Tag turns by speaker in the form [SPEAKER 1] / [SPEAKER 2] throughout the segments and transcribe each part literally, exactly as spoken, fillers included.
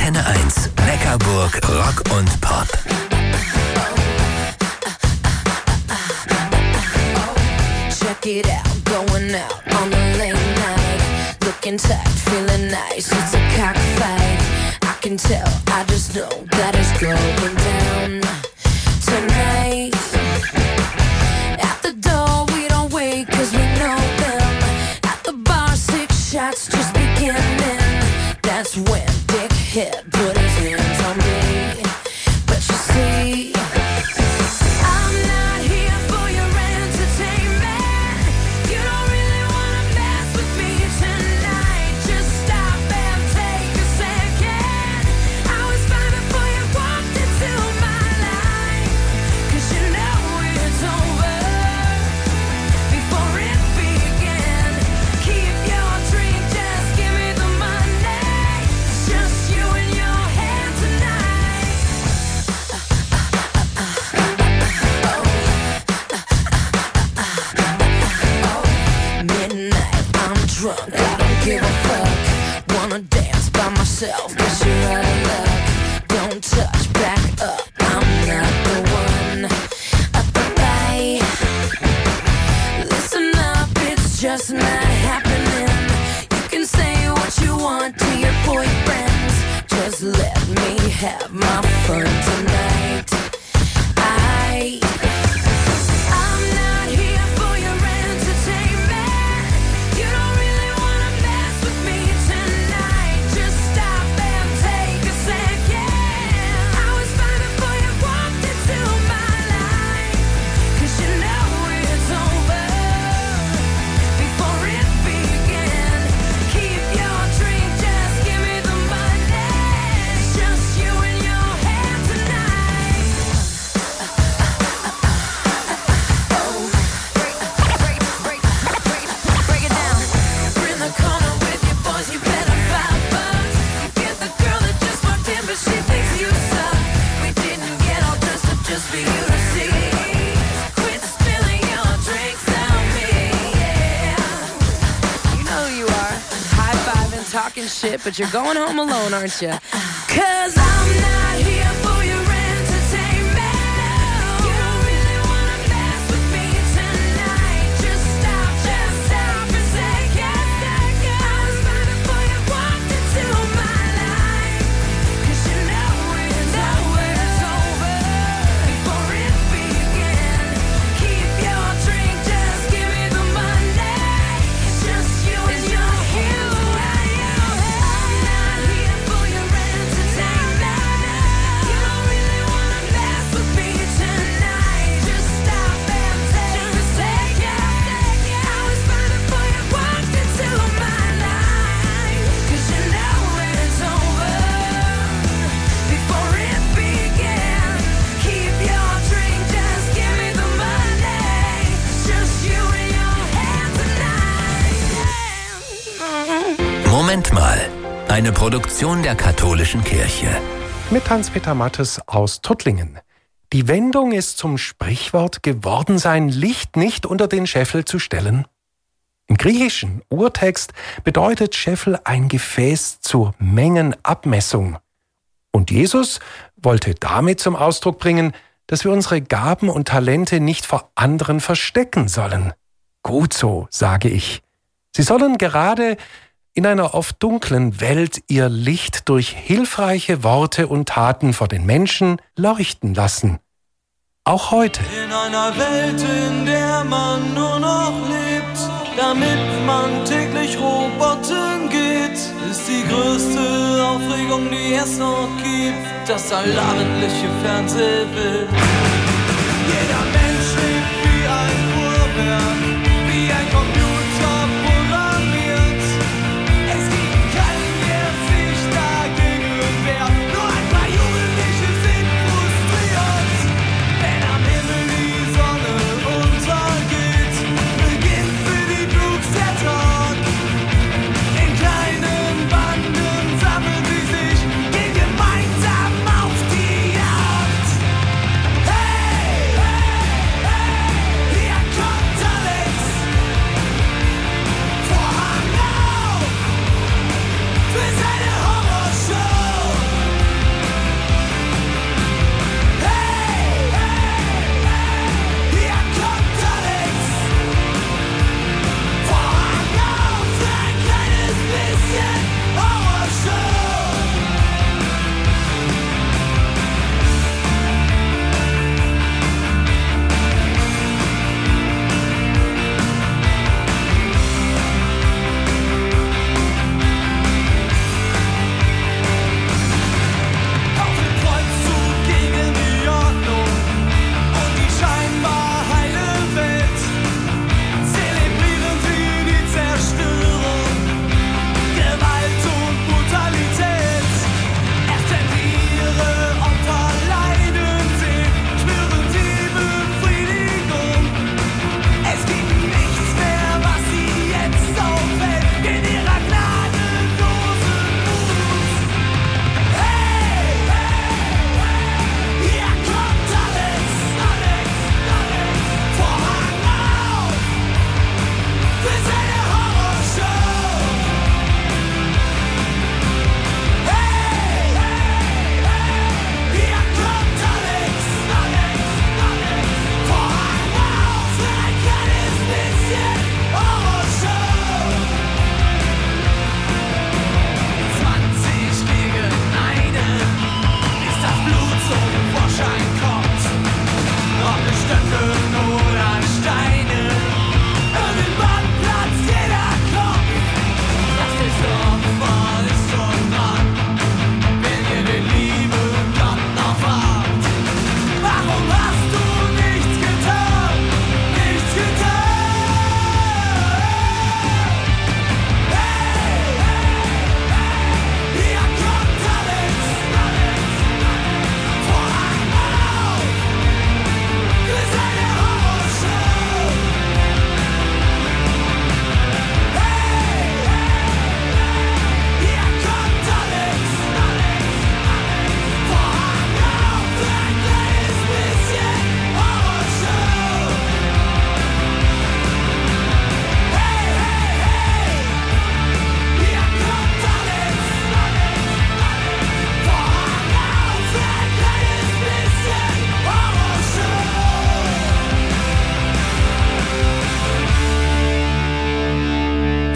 [SPEAKER 1] Antenne eins, Neckarburg, Rock und Pop.
[SPEAKER 2] Check it out, going out on the late night. Looking tight, feeling nice, it's a cockfight. I can tell, I just know that it's going down tonight. At the door we don't wait cause we know them. At the bar six shots just beginning. That's when Dick hit put his hands on me. But you see, I'm not here for your entertainment. You don't really wanna mess with me tonight. Just stop and take a second. I was fine before you walked into my life. Cause you know it's over before it began. Keep your drink, just give me the money. It's just you and your hand tonight. Midnight, I'm drunk, I don't give a fuck. Wanna dance by myself, cause you're out of luck. Don't touch, back up, I'm not the one. Up the bay. Listen up, it's just not happening. You can say what you want to your boyfriends. Just let me have my fun tonight. I I'm not here for your entertainment. You don't really wanna mess with me tonight. Just stop and take a second. I was fine before you walked into my life. Cause you know it's over before it began. Keep your drink, just give me the money. It's just you and your hand tonight. Break it down. We're in the corner with your boys, you better five bucks. You get the girl that just walked in, but she thinks you suck. We didn't get all dressed up just for you to see. Quit spilling your drinks on me, yeah. You know who you are. High-fiving, talking shit, but you're going home alone, aren't you? Cause I'm not here for your entertainment. You don't really wanna mess with me tonight. Just stop, just stop a second. I was fine before you walked into my life. Cause you know it's over before it began. Keep your drink, just give me the money. It's just you and your hand. I'm not here for your entertainment. You don't really wanna mess with me tonight. Just stop and take a second. I was fine before you walked into my life. Cause you know it's over before it began. Keep your drink, just give me the money. It's just you and your hand tonight.
[SPEAKER 1] Moment mal. Eine Produktion der katholischen Kirche.
[SPEAKER 3] Mit Hans-Peter Mattes aus Tuttlingen. Die Wendung ist zum Sprichwort geworden, sein Licht nicht unter den Scheffel zu stellen. Im griechischen Urtext bedeutet Scheffel ein Gefäß zur Mengenabmessung. Und Jesus wollte damit zum Ausdruck bringen, dass wir unsere Gaben und Talente nicht vor anderen verstecken sollen. Gut so, sage ich. Sie sollen gerade in einer oft dunklen Welt ihr Licht durch hilfreiche Worte und Taten vor den Menschen leuchten lassen. Auch heute.
[SPEAKER 4] In einer Welt, in der man nur noch lebt, damit man täglich Robotern geht, ist die größte Aufregung, die es noch gibt, das allabendliche Fernsehbild. Jeder Mensch lebt wie ein Uhrwerk, wie ein Computer programmiert. Es gibt keinen, der sich dagegen wehrt, nur ein paar Jugendliche sind frustriert. Wenn am Himmel die Sonne untergeht, beginnt für die Blues der Tag. In kleinen Banden sammeln sie sich, gehen gemeinsam auf die Jagd. Hey, hey, hey, hier kommt Alex.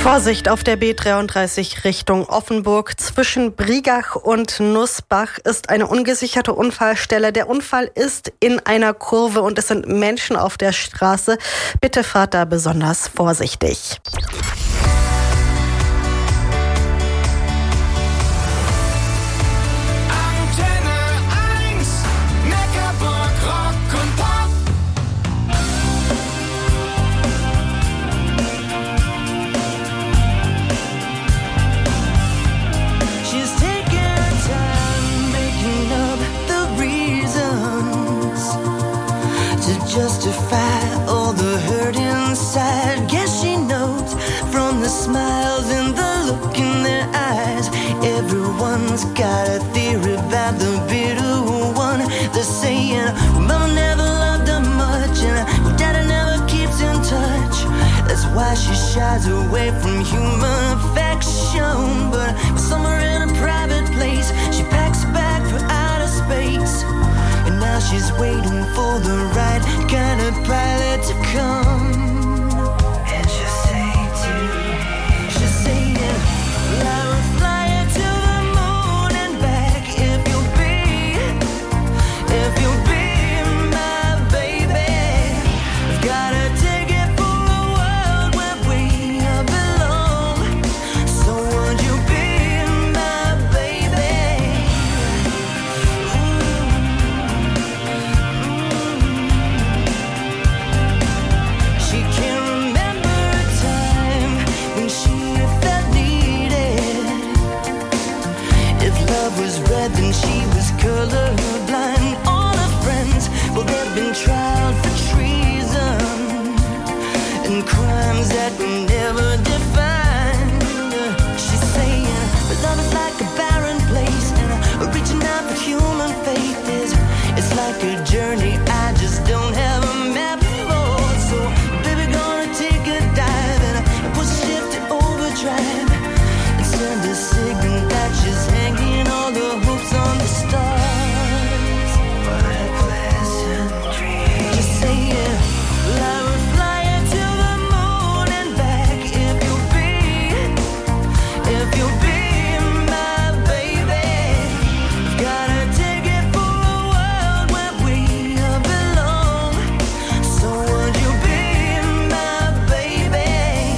[SPEAKER 5] Vorsicht auf der B dreiunddreißig Richtung Offenburg. Zwischen Brigach und Nussbach ist eine ungesicherte Unfallstelle. Der Unfall ist in einer Kurve und es sind Menschen auf der Straße. Bitte fahrt da besonders vorsichtig.
[SPEAKER 6] Justify all the hurt inside. Guess she knows from the smiles and the look in their eyes. Everyone's got a theory about the bitter one. They're saying Mama never loved her much and Daddy never keeps in touch. That's why she shies away from human affection. But somewhere in a private place, she packs a bag for outer space. And now she's waiting for the right kind of pilot to come. And she'll say to, she'll say, well, I will fly you to the moon and back if you'll be, if you'll be my baby. I've got a ticket for a world where we belong. So would you be my baby? She can't remember a time when she felt needed. If love was red, then she was colorblind. All her friends, well, they've been tried for treason and crimes that were never defined. She's saying, but love is like a barren place, and reaching out for human faith is, it's like a journey I just don't have a map for. So, baby, gonna take a dive and push the shift to overdrive and send a signal that she's hanging all the hopes on the stars. What a pleasant dream. Just saying, well, I will fly you to the moon and back if you'll be, if you'll be my baby. Got a ticket for a world where we belong. So would you be my baby?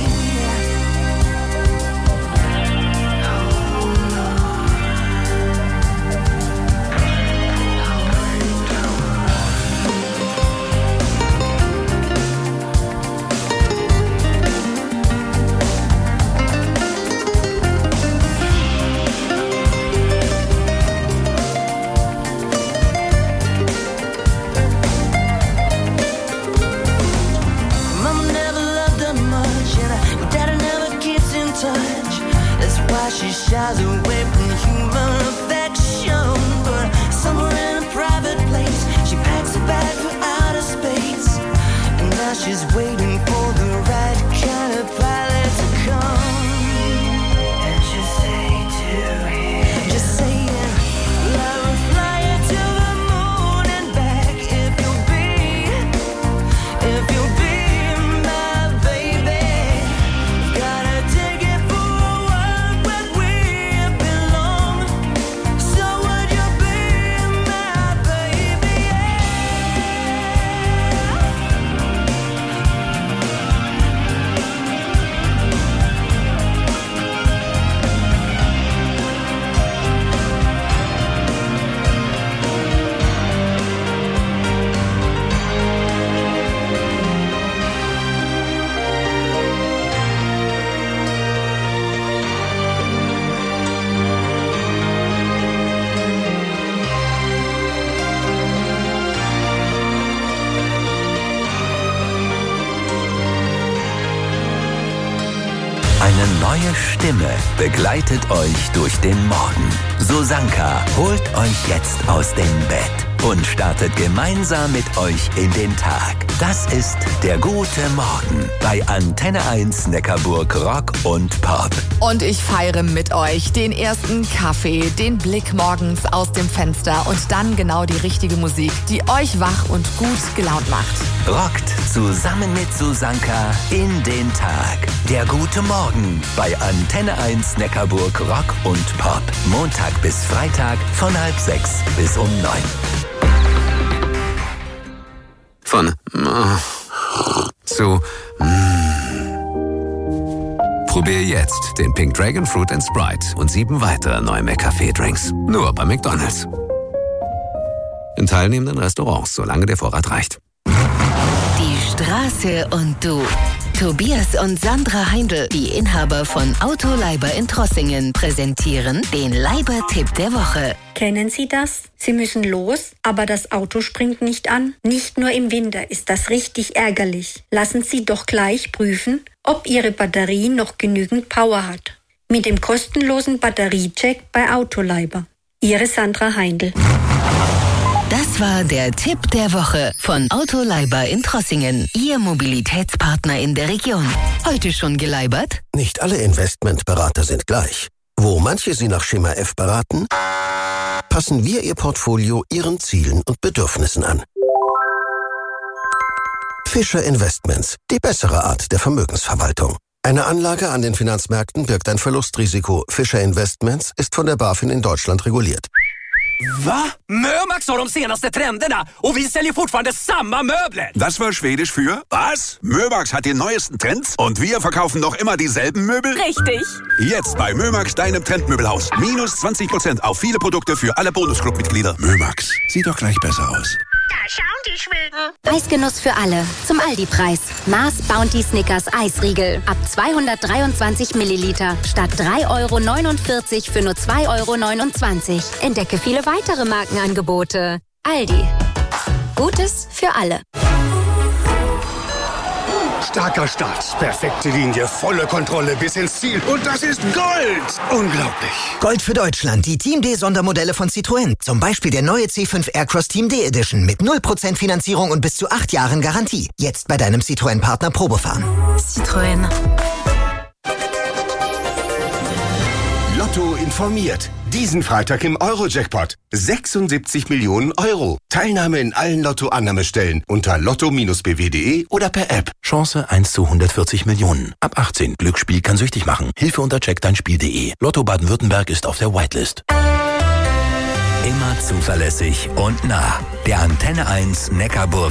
[SPEAKER 6] Mama never loved her much, and Daddy never keeps in touch. That's why she shies away from human affection. But somewhere in a private place, she packs a bag for outer space. And now she's waiting for the right kind of pilot to come. And she'll say to him, just saying, well, I will fly you to the moon and back if you'll be, if you'll be my baby. Got a ticket for a world where we belong. So would you be my baby?
[SPEAKER 1] Eine neue Stimme begleitet euch durch den Morgen. Susanka holt euch jetzt aus dem Bett. und startet gemeinsam mit euch in den Tag. Das ist der gute Morgen bei Antenne eins Neckarburg Rock und Pop.
[SPEAKER 7] Und ich feiere mit euch den ersten Kaffee, den Blick morgens aus dem Fenster und dann genau die richtige Musik, die euch wach und gut gelaunt macht.
[SPEAKER 1] Rockt zusammen mit Susanka in den Tag. Der gute Morgen bei Antenne eins Neckarburg Rock und Pop. Montag bis Freitag von halb sechs bis um neun.
[SPEAKER 8] Von äh, zu mm. Probier jetzt den Pink Dragon Fruit and Sprite und sieben weitere neue McCafé-Drinks. Nur bei McDonald's. In teilnehmenden Restaurants, solange der Vorrat reicht.
[SPEAKER 9] Die Straße und du. Tobias und Sandra Heindl, die Inhaber von Autoleiber in Trossingen, präsentieren den Leiber-Tipp der Woche.
[SPEAKER 10] Kennen Sie das? Sie müssen los, aber das Auto springt nicht an. Nicht nur im Winter ist das richtig ärgerlich. Lassen Sie doch gleich prüfen, ob Ihre Batterie noch genügend Power hat. Mit dem kostenlosen Batteriecheck bei Autoleiber. Ihre Sandra Heindl.
[SPEAKER 9] Das war der Tipp der Woche von Autoleiber in Trossingen, Ihr Mobilitätspartner in der Region. Heute schon geleibert?
[SPEAKER 11] Nicht alle Investmentberater sind gleich. Wo manche Sie nach Schema F beraten, passen wir Ihr Portfolio Ihren Zielen und Bedürfnissen an. Fischer Investments, die bessere Art der Vermögensverwaltung. Eine Anlage an den Finanzmärkten birgt ein Verlustrisiko. Fischer Investments ist von der BaFin in Deutschland reguliert.
[SPEAKER 12] Va? Mömax har de senaste trenderna och vi säljer fortfarande samma möbler.
[SPEAKER 13] Das war Schwedisch für was? Mömax hat die neuesten Trends und wir verkaufen noch immer dieselben Möbel?
[SPEAKER 14] Richtig.
[SPEAKER 13] Jetzt bei Mömax, deinem Trendmöbelhaus. Minus zwanzig Prozent auf viele Produkte für alle Bonusclub-Mitglieder. Mömax, sieht doch gleich besser aus.
[SPEAKER 14] Da schauen die Schweden.
[SPEAKER 15] Eisgenuss für alle. Zum Aldi-Preis. Mars Bounty Snickers Eisriegel. Ab zweihundertdreiundzwanzig Milliliter. Statt drei Euro neunundvierzig für nur zwei Euro neunundzwanzig. Entdecke viele weitere Markenangebote. Aldi. Gutes für alle.
[SPEAKER 16] Starker Start, perfekte Linie, volle Kontrolle bis ins Ziel. Und das ist Gold! Unglaublich.
[SPEAKER 17] Gold für Deutschland, die Team D-Sondermodelle von Citroën. Zum Beispiel der neue C fünf Aircross Team D Edition mit null Prozent Finanzierung und bis zu acht Jahren Garantie. Jetzt bei deinem Citroën-Partner Probefahren.
[SPEAKER 9] Citroën.
[SPEAKER 16] Lotto informiert. Diesen Freitag im Euro-Jackpot. sechsundsiebzig Millionen Euro. Teilnahme in allen Lotto-Annahmestellen unter lotto b w punkt de oder per App.
[SPEAKER 18] Chance eins zu hundertvierzig Millionen. Ab achtzehn. Glücksspiel kann süchtig machen. Hilfe unter check dein Spiel punkt de. Lotto Baden-Württemberg ist auf der Whitelist.
[SPEAKER 1] Immer zuverlässig und nah. Der Antenne eins Neckarburg